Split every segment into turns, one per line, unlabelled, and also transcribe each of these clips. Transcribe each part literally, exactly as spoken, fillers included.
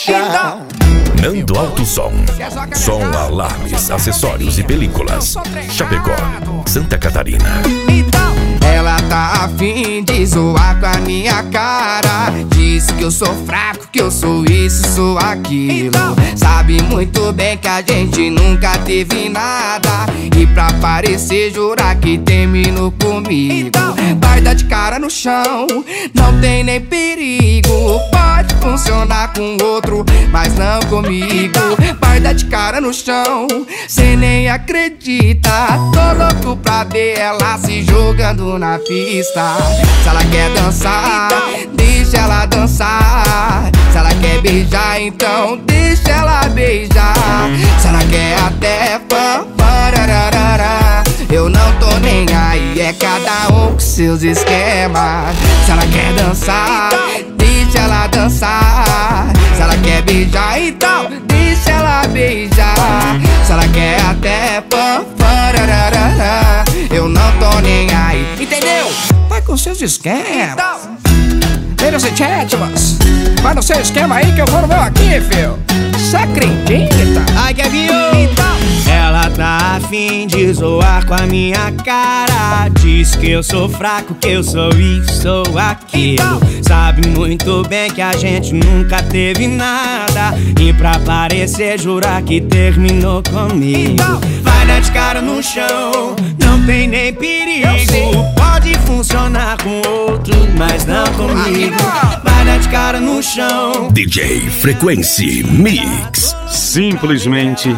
Nando Alto Som. Som, alarmes, acessórios e películas. Chapecó, Santa Catarina.
Ela tá afim de zoar com a minha cara. Diz que eu sou fraco, que eu sou isso, sou aquilo. Sabe muito bem que a gente nunca teve nada. E pra parecer jurar que terminou comigo. Vai dar de cara no chão, não tem nem perigo. Pode funcionar com outro, mas não comigo. Vai dar de cara no chão, cê nem acredita. Tô louco pra ver ela se jogando na pista. Se ela quer dançar, deixa ela dançar. Se ela quer beijar, então deixa ela beijar. Se ela quer até pamparararara, eu não tô nem aí, é cada um com seus esquemas. Se ela quer dançar, deixa ela dançar. Se ela quer beijar, então deixa ela beijar. Se ela quer até pamparararara, eu não tô nem aí, entendeu? Vai com seus esquemas. Ladies and gentlemen, vai no seu esquema aí que eu vou no meu aqui, filho. Cê acredita?
Ai, que viu? Ela tá afim de zoar com a minha cara. Diz que eu sou fraco, que eu sou isso, sou aquilo. Sabe muito bem que a gente nunca teve nada. E pra parecer jurar que terminou comigo. Vai dar de cara no chão, não tem nem perigo. Pode funcionar com outro, mas não comigo. Vai dar de cara no chão.
D J Frequency Mix.
Simplesmente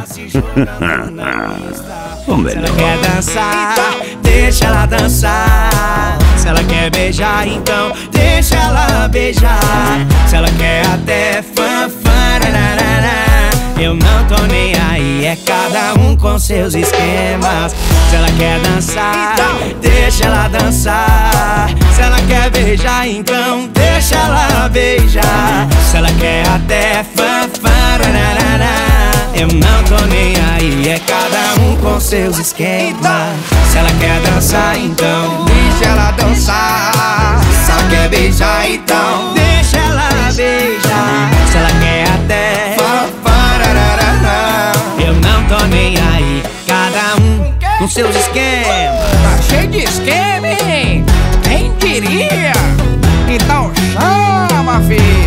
o melhor.
Se ela quer dançar, deixa ela dançar. Se ela quer beijar, então deixa ela beijar. Se ela quer até fanfarararara, eu não tô nem aí, é cada um com seus esquemas. Se ela quer dançar, deixa ela dançar. Se ela quer beijar, então deixa ela beijar. Se ela quer até fanfarararara, eu não tô nem aí, é cada um com seus esquemas. Se ela quer dançar, então
deixa ela dançar. Se ela quer beijar, então
deixa ela beijar. Se ela quer até
pamparararara,
eu não tô nem aí, cada um com seus esquemas.
tá cheio de esquema, hein? Quem diria? Então chama, filho.